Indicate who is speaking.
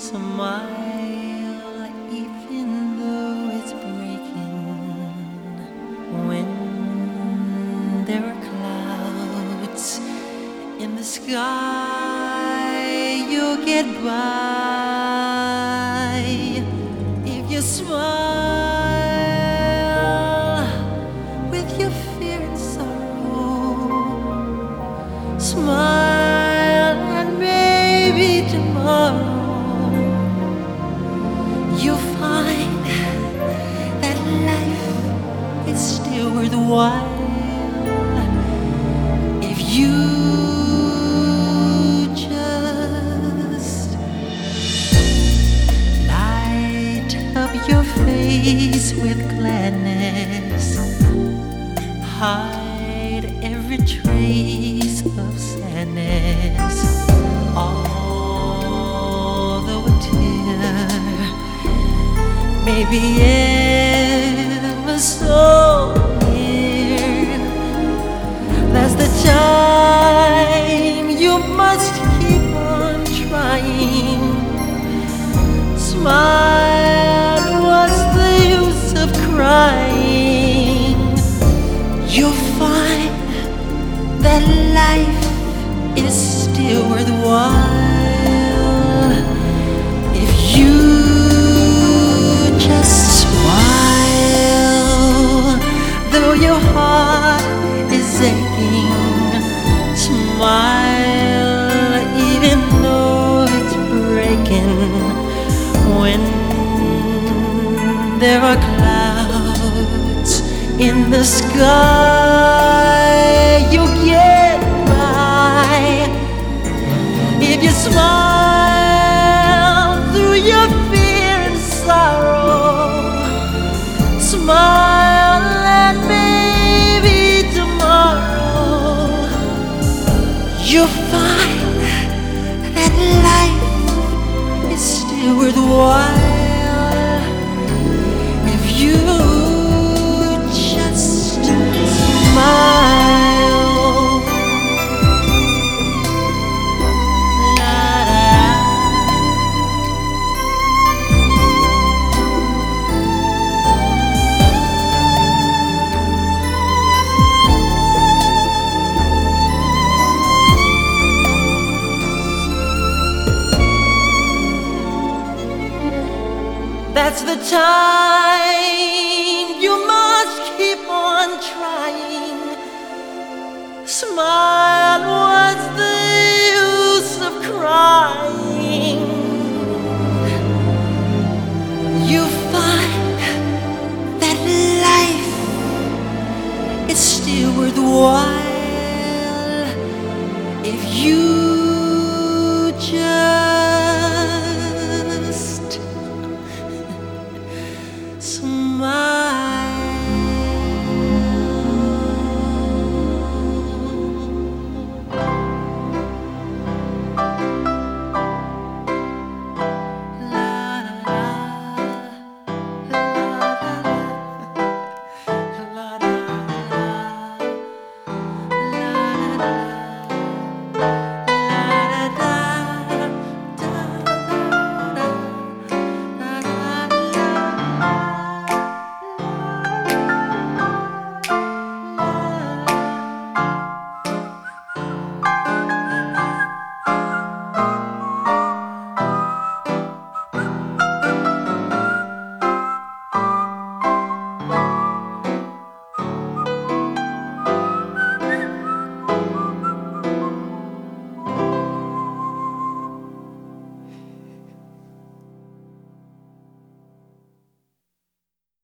Speaker 1: Smile even though it's breaking. When there are clouds in the sky, you'll get by if you smile with your fear and sorrow. Smile and maybe tomorrow you'll find that life is still worthwhile if you just light up your face with gladness, hide every trace of sadness, although a tear may be ever so near. That's the time you must keep on trying. Smile, what's the use of crying? You'll find that life is still worthwhile if you just smile. Though your heart is aching, smile even though it's breaking. When there are clouds in the sky, you'll get by if you smile through your fear and sorrow. Smile and maybe tomorrow you'll find that life is still worthwhile if you just smile. That's the time you must keep on trying. Smile, what's the use of crying? You find that life is still worthwhile if you